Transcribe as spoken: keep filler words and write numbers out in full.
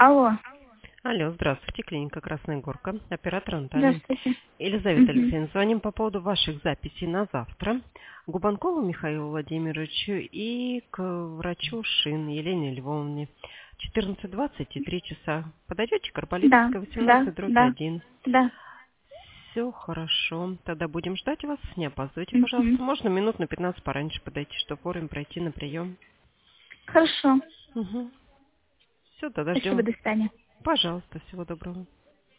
Алло, Алло, здравствуйте, клиника Красная Горка, оператор Анталия. здравствуйте. Елизавета Мгм. Алексеевна, звоним по поводу ваших записей на завтра к Губанкову Михаилу Владимировичу и к врачу Шин Елене Львовне. четырнадцать двадцать и три часа. Подойдете к Да, Арболитовская, да, восемнадцать, дробь да, один. да. Все хорошо. Тогда будем ждать вас. Не опаздывайте, Мгм. пожалуйста. Можно минут на пятнадцать пораньше подойти, чтобы вовремя пройти на прием. Хорошо. Угу. Все, тогда Спасибо, ждем. до свидания. Пожалуйста, всего доброго.